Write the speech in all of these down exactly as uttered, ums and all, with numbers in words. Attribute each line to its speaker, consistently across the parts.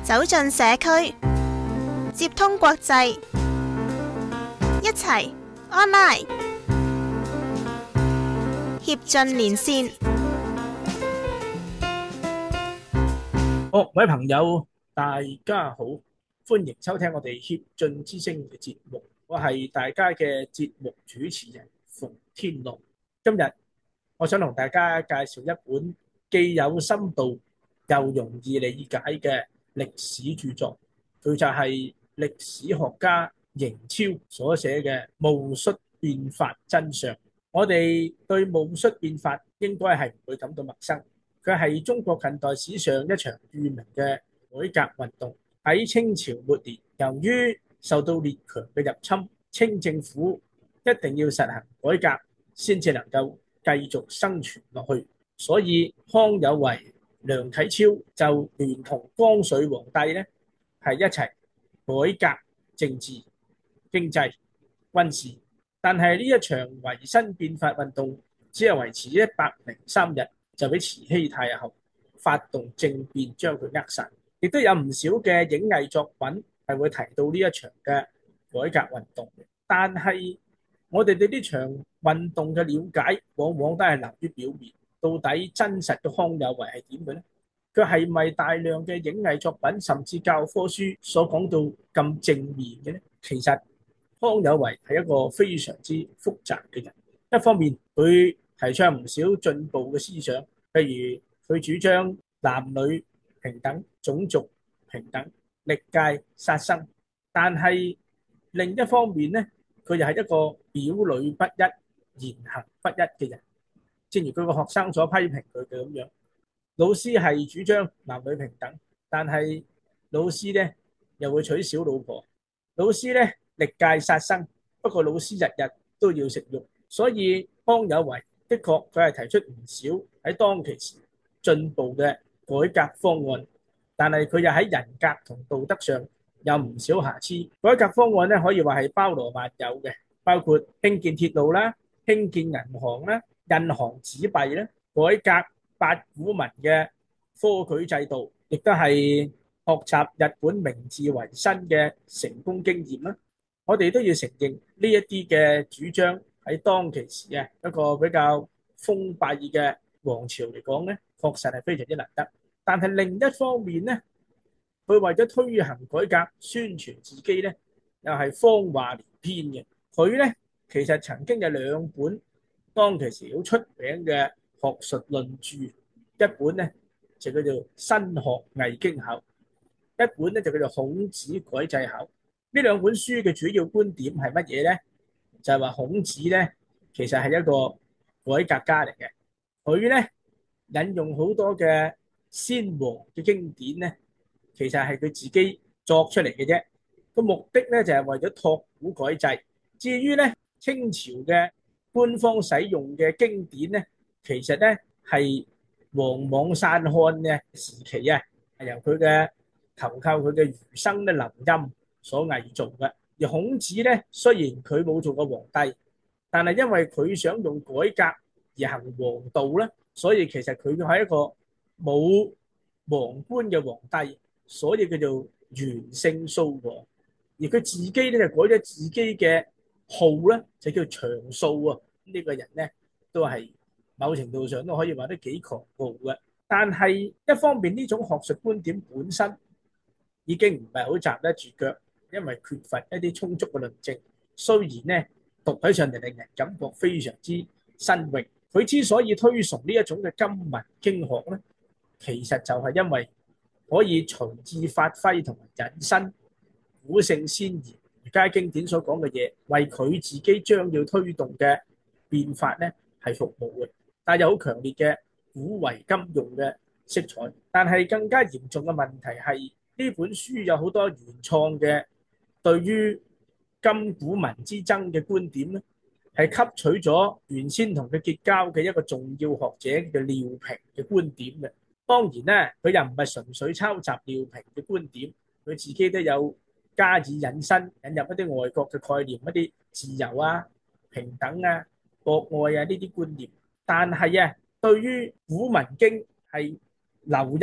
Speaker 1: 走進社區，接通國際，一齊 online 協進連線。
Speaker 2: 好，各位朋友，大家好，歡迎收聽我哋協進之聲嘅節目。我係大家嘅節目主持人馮天樂。今日我想同大家介紹一本既有深度又容易理解嘅歷史著作，佢就係歷史學家邢超所寫嘅戊戌變法真相。我哋對戊戌變法應該係唔會感到陌生，佢係中國近代史上一場著名嘅改革運動。喺清朝末年，由於受到列強嘅入侵，清政府一定要實行改革先至能夠繼續生存落去，所以康有為、梁啟超就聯同光緒皇帝咧係一齊改革政治、經濟、軍事。但係呢一場維新變法運動只係維持一百零三日，就俾慈禧太后發動政變將佢扼殺。亦都有唔少嘅影藝作品係會提到呢一場嘅改革運動。但係我哋對呢場運動嘅了解往往都係流於表面。到底真實嘅康有為係點嘅呢？佢係咪大量嘅影藝作品甚至教科書所講到咁正面嘅呢？其實康有為係一個非常之複雜嘅人。一方面佢提倡唔少進步嘅思想，譬如佢主張男女平等、種族平等、歷屆殺生。但係另一方面呢，佢又係一個表裏不一、言行不一嘅人。正如佢個學生所批評佢嘅咁樣，老師係主張男女平等，但係老師呢又會娶小老婆。老師呢歷屆殺生，不過老師日日都要食肉。所以康有為的確佢係提出唔少喺當其時進步嘅改革方案，但係佢又喺人格同道德上有唔少瑕疵。改革方案咧可以話係包羅萬有嘅，包括興建鐵路啦、興建銀行啦、印行紙幣啦、改革八股文嘅科舉制度，亦都係學習日本明治維新嘅成功經驗啦。我哋都要承認呢一啲嘅主張喺當其時啊一個比較封閉嘅王朝嚟講咧，確實係非常之難得。但係另一方面咧，佢為咗推行改革、宣傳自己咧，又係謊話連篇嘅。佢咧其實曾經有兩本當其時好出名嘅學術論著，一本咧就叫做《新學偽經考》，一本咧就叫做《孔子改制考》。呢兩本書嘅主要觀點係乜嘢咧？就係話孔子咧其實係一個改革家嚟嘅，佢咧引用好多嘅先王嘅經典咧，其實係佢自己作出嚟嘅啫。個目的咧就係為咗託古改制。至於咧清朝嘅官方使用嘅經典咧，其實咧係王莽篡漢嘅時期啊，係由佢嘅投靠佢嘅儒生咧林欽所偽造嘅。而孔子咧雖然佢冇做過皇帝，但係因為佢想用改革而行王道咧，所以其實佢係一個冇皇冠嘅皇帝，所以叫做元姓掃王。而佢自己咧就改咗自己嘅號咧，就叫長掃啊。呢、這個人咧都係某程度上都可以話得幾狂傲嘅。但係一方面呢種學術觀點本身已經唔係好站得住腳，因為缺乏一啲充足嘅論證。雖然咧讀起上嚟令人感覺非常之新穎。佢之所以推崇呢一種嘅今文經學咧，其實就係因為可以隨意發揮同埋引申古聖先賢儒家經典所講嘅嘢，為佢自己將要推動嘅變法咧係服務嘅，但有好強烈嘅古為今用嘅色彩。但係更加嚴重嘅問題係呢本書有好多原創嘅對於今古文之爭嘅觀點咧，係吸取咗原先同佢結交嘅一個重要學者嘅廖平嘅觀點嘅。當然咧，佢又唔係純粹抄襲廖平嘅觀點，佢自己都有加以引申，引入一啲外國嘅概念，一啲自由啊、平等啊、博愛啊呢啲觀念。但係啊，對於古文經係留音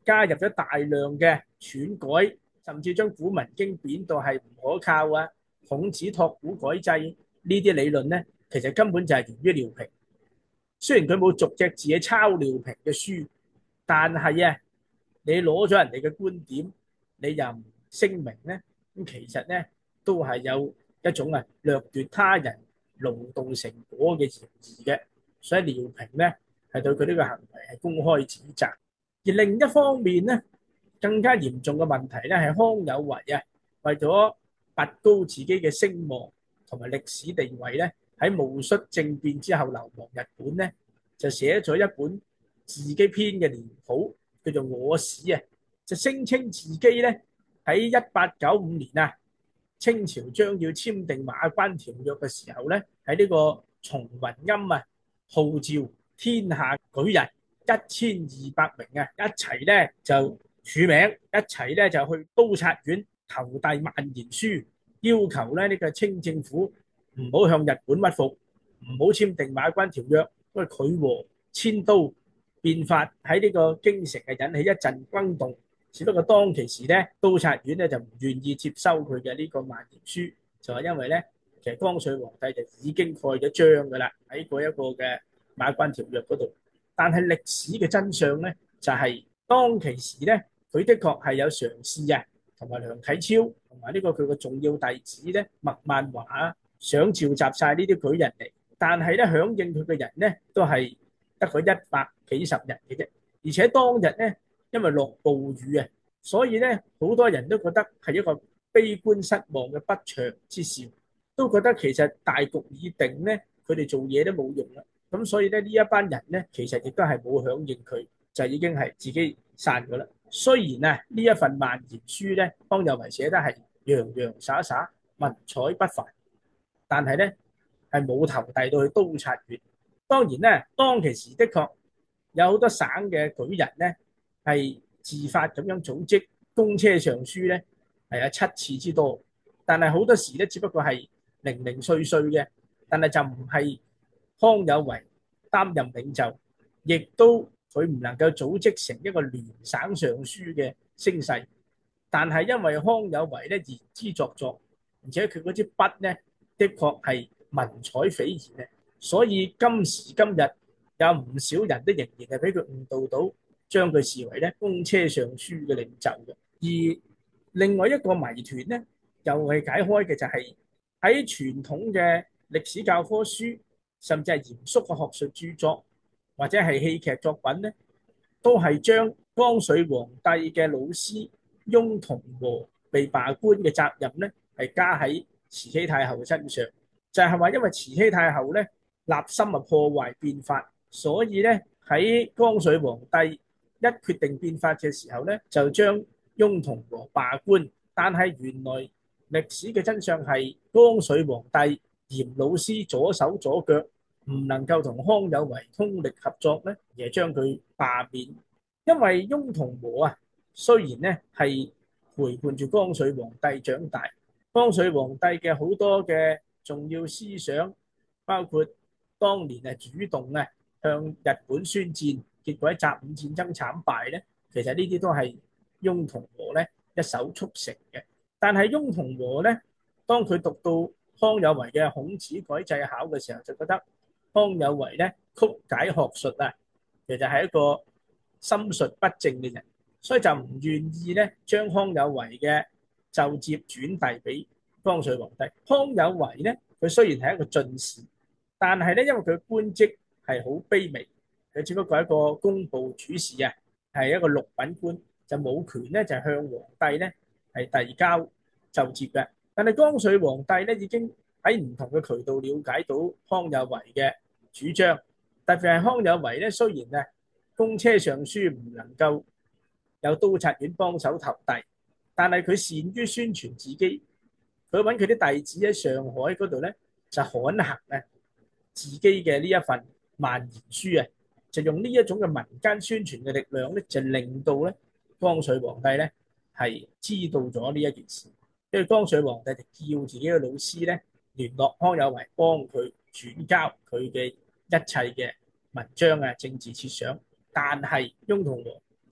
Speaker 2: 加入咗大量嘅篡改，甚至將古文經貶到係唔可靠啊。孔子託古改制呢啲理論咧，其實根本就係源於廖平。雖然佢冇逐隻字去抄廖平嘅書，但係啊，你攞咗人哋嘅觀點，你又唔聲明咧，咁其實咧都係有一種啊掠奪他人勞動成果嘅嫌疑嘅。所以廖平咧係對佢呢個行為係公開指責。而另一方面咧，更加嚴重嘅問題咧係康有為啊，為咗拔高自己嘅聲望同埋歷史地位咧，喺戊戌政變之後流亡日本咧，就寫咗一本自己編嘅年譜，叫做《我史》啊，就聲稱自己咧喺一八九五年啊，清朝將要簽訂馬關條約嘅時候咧，喺呢個松雲庵啊，號召天下舉人一千二百名啊，一齊咧就署名，一齊咧就去都察院投遞萬言書，要求咧呢個清政府唔好向日本屈服，唔好簽訂馬關條約，因為佢和遷都變法喺呢個京城係引起一陣轟動。只不過當其時咧，都察院咧就唔願意接收佢嘅呢個萬言書，就係因為咧，其實光緒皇帝就已經蓋咗章噶啦，喺嗰一個嘅馬關條約嗰度。但係歷史嘅真相咧，就係、是、當其時咧，佢的確係有嘗試啊，同埋梁啟超同埋呢個佢嘅重要弟子咧，麥萬華啊，想召集晒呢啲舉人嚟，但係咧響應佢嘅人咧，都係得佢一百幾十人嘅啫。而且當日咧，因為落暴雨啊，所以咧好多人都覺得係一個悲觀失望嘅不祥之兆，都覺得其實大局已定咧，佢哋做嘢都冇用啦。咁所以咧呢一班人咧，其實亦都係冇響應佢，就已經係自己散咗啦。雖然啊呢一份萬言書咧，康有為寫得係洋洋灑灑、文采不凡，但係咧係冇投遞到去都察院。當然咧，當其時的確有好多省嘅舉人咧係自發咁樣組織公車上書咧，係有七次之多。但係好多時咧，只不過係零零碎碎嘅，但係就唔係康有為擔任領袖，亦都佢唔能夠組織成一個聯省上書嘅聲勢。但係因為康有為咧言之鑿鑿，而且佢嗰支筆咧的確係文采斐然嘅，所以今時今日有唔少人都仍然係俾佢誤導到，將佢視為咧公車上書嘅領袖嘅。而另外一個謎團咧，又係解開嘅就係喺傳統嘅歷史教科書，甚至係嚴肅嘅學術著作或者係戲劇作品咧，都係將光緒皇帝嘅老師翁同和被罷官嘅責任咧，係加喺慈禧太后身上，就係話因為慈禧太后咧立心啊破壞變法，所以咧喺光緒皇帝一決定變法嘅時候咧，就將翁同和罷官。但係原來歷史嘅真相係光緒皇帝嫌老師左手左腳，唔能夠同康有為通力合作咧，而係將佢罷免。因為翁同和啊，雖然咧係陪伴住光緒皇帝長大，光緒皇帝嘅好多嘅重要思想，包括當年係主動啊向日本宣戰，結果喺甲午戰爭慘敗咧，其實呢啲都係翁同和咧一手促成嘅。但係翁同和咧，當佢讀到康有為嘅孔子改制考嘅時候，就覺得康有為咧曲解學術啊，其實係一個心術不正嘅人，所以就唔願意咧將康有為嘅奏摺轉遞俾光緒皇帝。康有為咧，佢雖然係一個進士，但係咧因為佢官職係好卑微，佢只不過係一個工部主事啊，係一個六品官，就冇權咧就向皇帝咧係遞交奏摺嘅。但係光緒皇帝咧已經喺唔同嘅渠道了解到康有為嘅主張，特別係康有為咧，雖然咧公車上書唔能夠有都察院幫手投遞，但係佢善於宣傳自己，佢揾佢啲弟子喺上海嗰度咧就刊行啊自己嘅呢一份萬言書啊，就用呢一種嘅民間宣傳嘅力量咧，就令到咧光緒皇帝咧係知道咗呢一件事。因為光緒皇帝就叫自己嘅老師咧聯絡康有為，幫佢轉交佢嘅一切嘅文章啊、政治設想。但係翁同和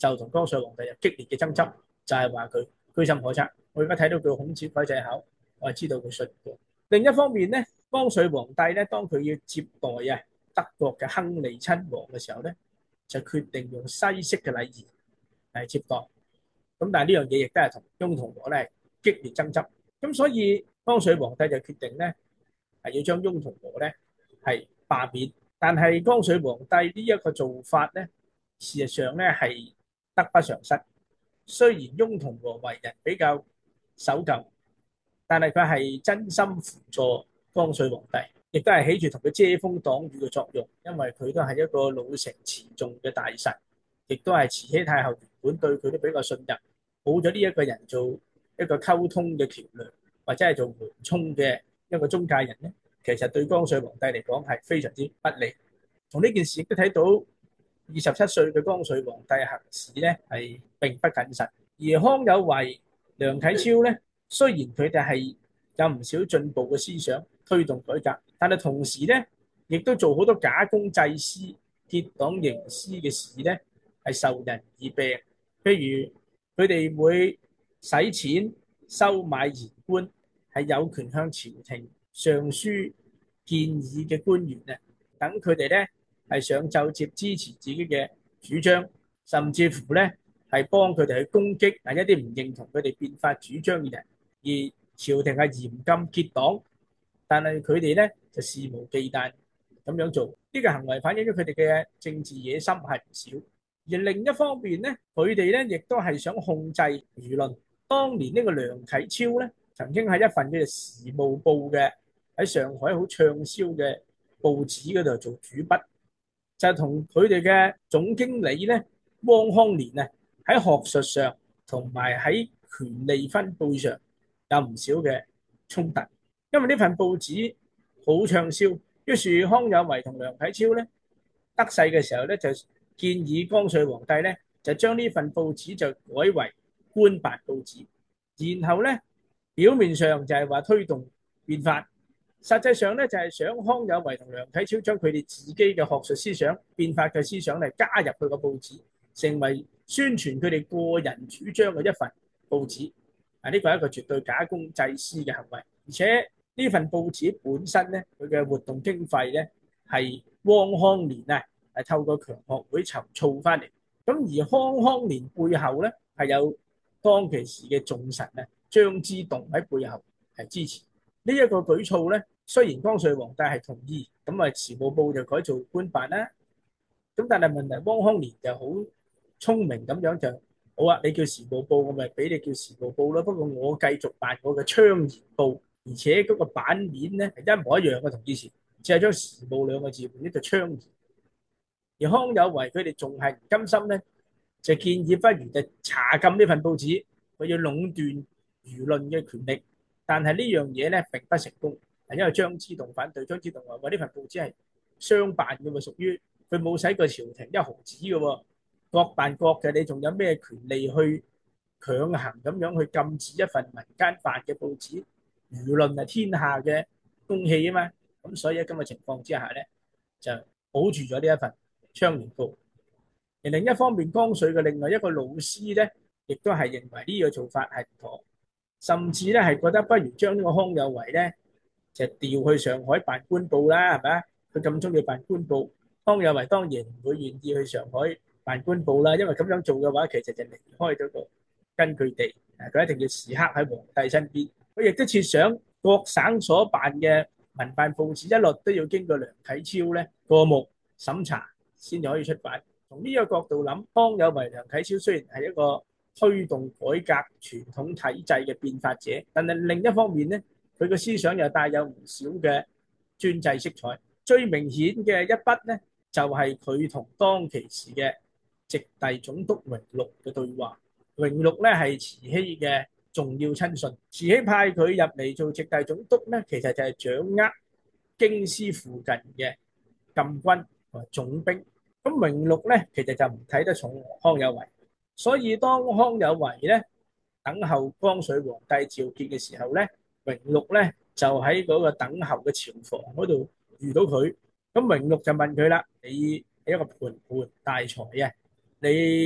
Speaker 2: 就同光緒皇帝有激烈嘅爭執，就係話佢居心叵測。我而家睇到佢孔子改制口，我係知道佢信過。另一方面咧，光緒皇帝咧，當佢要接待啊德國嘅亨利親王嘅時候咧，就決定用西式嘅禮儀嚟接待。咁但係呢樣嘢亦都係同翁同龢咧激烈爭執。咁所以光緒皇帝就決定咧係要將翁同龢咧係罷免。但係光緒皇帝呢一個做法咧，事實上咧係得不償失。雖然翁同龢為人比較守舊，但係佢係真心輔助光緒皇帝，亦都係起住同佢遮風擋雨嘅作用。因為佢都係一個老成持重嘅大臣，亦都係慈禧太后原本對佢都比較信任。冇咗呢一個人做一個溝通嘅橋梁，或者係做緩衝嘅一個中介人咧，其實對光緒皇帝嚟講係非常之不利。從呢件事亦都睇到二十七歲嘅光緒皇帝行事咧係並不謹慎。而康有為、梁啟超咧，雖然佢哋係有唔少進步嘅思想推動改革，但係同時咧亦都做好多假公濟私、結黨營私嘅事咧，係受人耳病。譬如佢哋會使錢收買言官，係有權向朝廷上書建議嘅官員啊，等佢哋咧係上奏摺支持自己嘅主張，甚至乎咧係幫佢哋去攻擊嗱一啲唔認同佢哋變法主張嘅人。而朝廷係嚴禁結黨，但係佢哋咧就肆無忌憚咁樣做。呢個行為反映咗佢哋嘅政治野心係唔少。而另一方面咧，佢哋咧亦都係想控制輿論。當年呢個梁啟超咧，曾經喺一份叫做《時務報》嘅喺上海好暢銷嘅報紙嗰度做主筆，就同佢哋嘅總經理咧汪康年啊喺學術上同埋喺權力分配上有唔少嘅衝突。因為呢份報紙好暢銷，於是康有為同梁啟超咧得勢嘅時候咧就建議光緒皇帝咧就將呢份報紙就改為官辦報紙，然後咧表面上就係話推動變法，實際上咧就係想康有為同梁啟超將佢哋自己嘅學術思想、變法嘅思想嚟加入佢個報紙，成為宣傳佢哋個人主張嘅一份報紙。啊，呢個係一個絕對假公濟私嘅行為，而且呢份報紙本身咧佢嘅活動經費咧係汪康年啊係透過強學會籌措翻嚟。咁而康康年背後咧係有當其時嘅重臣啊張之洞喺背後係支持呢一個舉措咧。雖然光緒皇帝係同意，咁啊《時務報》就改做官辦啦。咁但係問題汪康年就好聰明咁樣就好啊，你叫《時務報》，我咪俾你叫《時務報》咯。不過我繼續辦我嘅《倡言報》，而且嗰個版面咧係一模一樣嘅，同以前只係將時務兩個字換一個倡言。而康有為佢哋仲係唔甘心咧，就建議不如就查禁呢份報紙，佢要壟斷輿論嘅權力。但係呢樣嘢咧並不成功，係因為張之洞反對。張之洞話：喂，呢份報紙係商辦嘅喎，屬於佢冇使過朝廷一毫子嘅喎，各辦各嘅，你仲有咩權利去強行咁樣去禁止一份民間辦嘅報紙？輿論係天下嘅公器啊嘛。咁所以喺咁嘅情況之下咧，就保住咗呢一份倡言報。而另一方面，光緒嘅另外一個老師咧，亦都係認為呢個做法係唔妥，甚至咧係覺得不如將呢個康有為咧就調去上海辦官報啦，係咪啊？佢咁中意辦官報，康有為當然唔會願意去上海辦官報啦，因為咁樣做嘅話，其實就離開咗個根據地，佢一定要時刻喺皇帝身邊。佢亦都設想各省所辦嘅民辦報紙一律都要經過梁啟超咧過目審查先至可以出版。從呢個角度諗，康有為、梁啟超雖然係一個推動改革傳統體制嘅變法者，但係另一方面咧，佢嘅思想又帶有唔少嘅專制色彩。最明顯嘅一筆咧，就係佢同當其時嘅直隸總督榮祿嘅對話。榮祿咧係慈禧嘅重要親信，慈禧派佢入嚟做直隸總督咧，其實就係掌握京師附近嘅禁軍同埋重兵。咁榮祿咧其實就唔睇得重康有為，所以當康有為咧等候光緒皇帝召見嘅時候咧，榮祿咧就喺嗰個等候嘅朝房嗰度遇到佢。咁榮祿就問佢啦：你係一個盤盤大才啊，你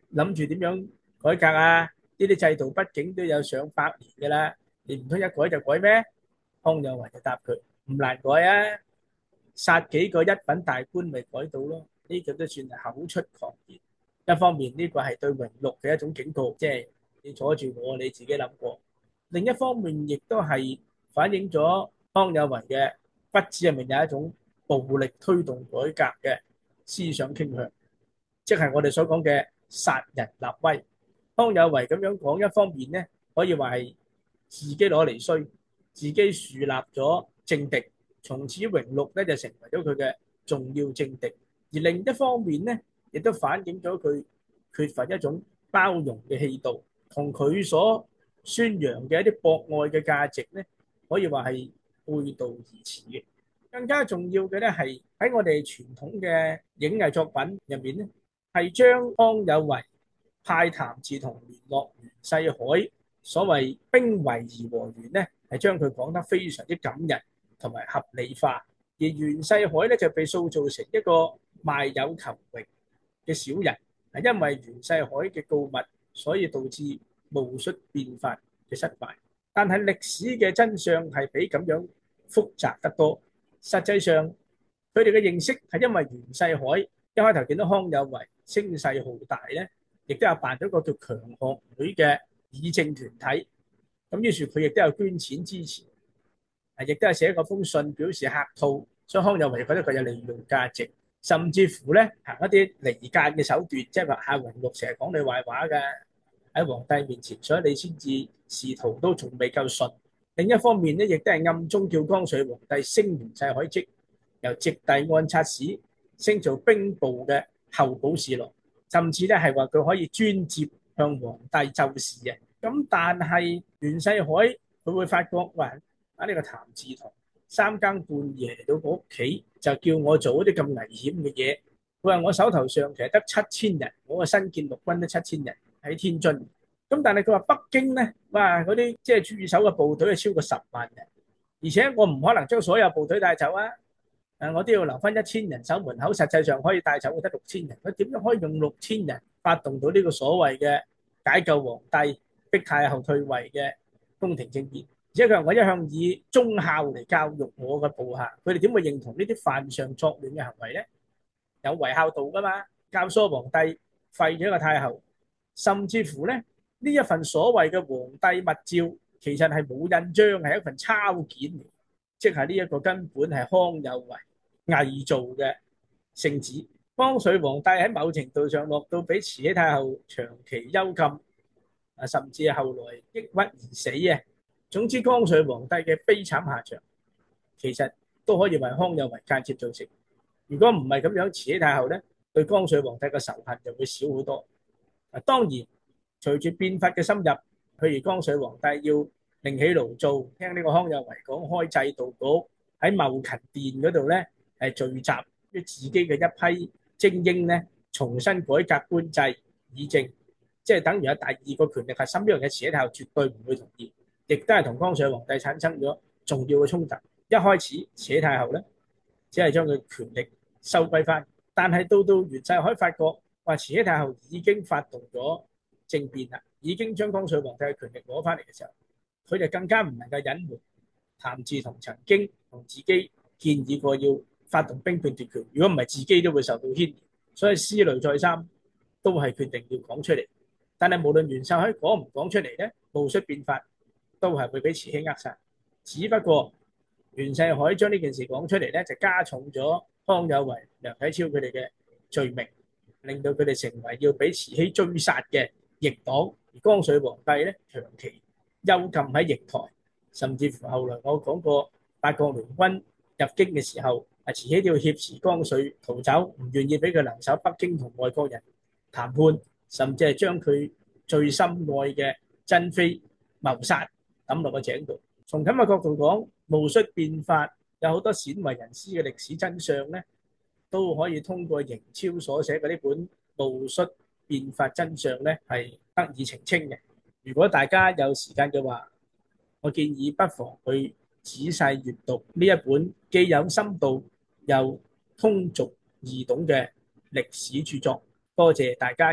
Speaker 2: 諗住點樣改革啊？呢啲制度畢竟都有上百年㗎啦，你唔通一改就改咩？康有為就答佢唔難改啊，殺幾個一品大官咪改到咯。呢個都算係口出狂言。一方面呢個係對榮祿嘅一種警告，即係你阻住我，你自己諗過。另一方面亦都係反映咗康有為嘅骨子入面有一種暴力推動改革嘅思想傾向，即係我哋所講嘅殺人立威。康有為咁樣講，一方面咧可以話係自己攞嚟衰，自己樹立咗政敵，從此榮祿咧就成為咗佢嘅重要政敵。而另一方面咧，亦都反映咗佢缺乏一種包容嘅氣度，同佢所宣揚嘅一啲博愛嘅價值咧，可以話係背道而馳嘅。更加重要嘅咧係喺我哋傳統嘅影藝作品入面咧，係將康有為派譚嗣同聯絡袁世凱，所謂兵圍而和圓咧，係將佢講得非常之感人同埋合理化。而袁世凱咧就被塑造成一個賣友求榮嘅小人，係因為袁世凱嘅告密，所以導致戊戌變法嘅失敗。但係歷史嘅真相係比咁樣複雜得多。實際上，佢哋嘅認識係因為袁世凱一開頭見到康有為聲勢浩大咧，亦都有辦咗個叫強學會嘅議政團體，咁於是佢亦都有捐錢支持，亦都係寫過封信表示客套，所以康有為覺得佢有利用價值，甚至乎咧行一啲離間嘅手段，即係話阿榮祿成日講你壞話㗎喺皇帝面前，所以你先至仕途都仲未夠順。另一方面咧，亦都係暗中叫光緒皇帝升袁世凱職，由直隸按察使升做兵部嘅候補侍郎，甚至咧係話佢可以專接向皇帝奏事嘅。咁但係袁世凱佢會發覺話啊，呢個譚嗣同三更半夜嚟到我屋企，就叫我做啲咁危險嘅嘢。佢話我手頭上其實得七千人，我個新建陸軍都七千人喺天津。咁但係佢話北京咧，哇嗰啲即係駐守嘅部隊係超過十萬人，而且我唔可能將所有部隊帶走啊！誒，我都要留翻一千人守門口，實際上可以帶走得六千人。佢點樣可以用六千人發動到呢個所謂嘅解救皇帝、逼太后退位嘅宮廷政變？而且佢話我一向以忠孝嚟教育我嘅部下，佢哋點會認同呢啲犯上作亂嘅行為咧？有違孝道噶嘛？教唆皇帝廢咗個太后，甚至乎咧。呢一份所謂嘅皇帝密詔，其實係冇印章，係一份抄件嚟，即係呢一個根本係康有為偽造嘅聖旨。光緒皇帝喺某程度上落到俾慈禧太后長期幽禁，啊，甚至係後來抑鬱而死啊。總之，光緒皇帝嘅悲慘下場，其實都可以為康有為間接造成。如果唔係咁樣，慈禧太后咧對光緒皇帝嘅仇恨就會少好多。啊，當然。隨住變法嘅深入，譬如光緒皇帝要另起爐灶，聽呢個康有為講開制度局喺茂勤殿嗰度咧，係聚集於自己嘅一批精英咧，重新改革官制議政，即係等於有第二個權力核心。呢樣嘢慈禧太后絕對唔會同意，亦都係同光緒皇帝產生咗重要嘅衝突。一開始慈禧太后咧，只係將佢權力收歸翻，但係到到袁世凱發覺話慈禧太后已經發動咗政變啦，已經將光緒皇帝嘅權力攞翻嚟嘅時候，佢就更加唔能夠隱瞞譚嗣同曾經同自己建議過要發動兵變奪權，如果唔係自己都會受到牽連，所以思慮再三，都係決定要講出嚟。但係無論袁世凱講唔講出嚟咧，戊戌變法都係會俾慈禧扼殺。只不過袁世凱將呢件事講出嚟咧，就加重咗康有為、梁啟超佢哋嘅罪名，令到佢哋成為要俾慈禧追殺嘅逆黨。而光緒皇帝咧長期幽禁喺瀛台，甚至乎後來我講過八國聯軍入京嘅時候，啊慈禧都要挾持光緒逃走，唔願意俾佢留守北京同外國人談判，甚至係將佢最深愛嘅珍妃謀殺抌落個井度。從咁嘅角度講，戊戌變法有好多鮮為人知嘅歷史真相咧，都可以通過營超所寫嘅呢本《戊戌變法真相》咧，係得以澄清嘅。如果大家有時間嘅話，我建議不妨去仔細閱讀呢一本既有深度又通俗易懂嘅歷史著作。多謝大家嘅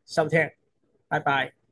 Speaker 2: 收聽，拜拜。